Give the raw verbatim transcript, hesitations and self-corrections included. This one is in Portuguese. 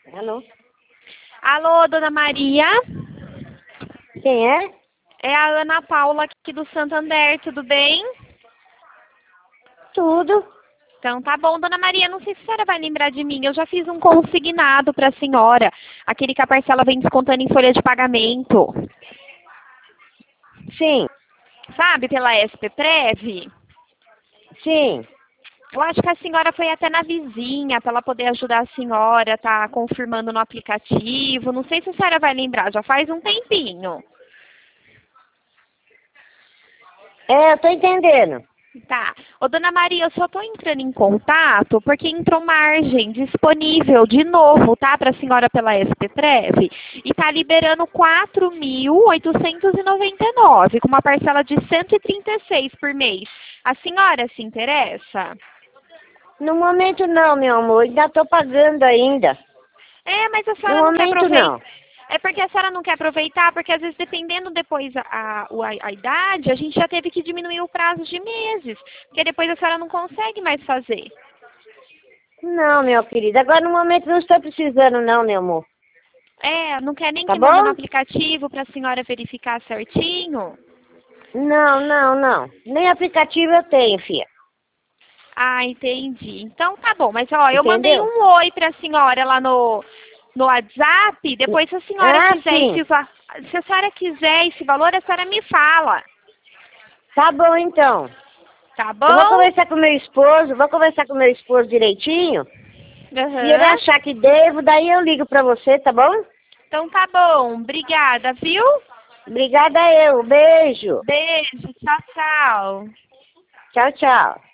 Alô? Alô, dona Maria? Quem é? É a Ana Paula aqui do Santander, tudo bem? Tudo. Então tá bom, dona Maria, não sei se a senhora vai lembrar de mim, eu já fiz um consignado para a senhora, aquele que a parcela vem descontando em folha de pagamento, Sim, sabe, pela S P Prev. sim. Eu acho que a senhora foi até na vizinha para ela poder ajudar a senhora, tá confirmando no aplicativo, não sei se a senhora vai lembrar, já faz um tempinho. É, eu tô entendendo. Tá. Ô, dona Maria, eu só tô entrando em contato porque entrou margem disponível de novo, tá? Para a senhora pela S P Prev. E tá liberando quatro mil oitocentos e noventa e nove, com uma parcela de cento e trinta e seis por mês. A senhora se interessa? No momento não, meu amor. Ainda tô pagando ainda. É, mas a No senhora não quer momento aproveitar. não. É porque a senhora não quer aproveitar, porque às vezes dependendo depois a, a, a, a idade, a gente já teve que diminuir o prazo de meses, porque depois a senhora não consegue mais fazer. Não, meu querido. Agora no momento não estou precisando não, meu amor. É, não quer nem Tá que manda no bom? aplicativo para a senhora verificar certinho? Não, não, não. Nem aplicativo eu tenho, filha. Ah, entendi. Então tá bom, mas ó, eu mandei Entendeu? um oi para a senhora lá no, no WhatsApp, depois se a senhora Ah, quiser sim. esse va- se a senhora quiser esse valor, a senhora me fala, Tá bom então. tá Eu vou bom? conversar com meu esposo, vou conversar com meu esposo direitinho. Se ele Aham. achar que devo, daí eu ligo pra você, tá bom? Então tá bom, obrigada, viu? Obrigada eu. Beijo. Beijo, tchau, tchau. Tchau, tchau.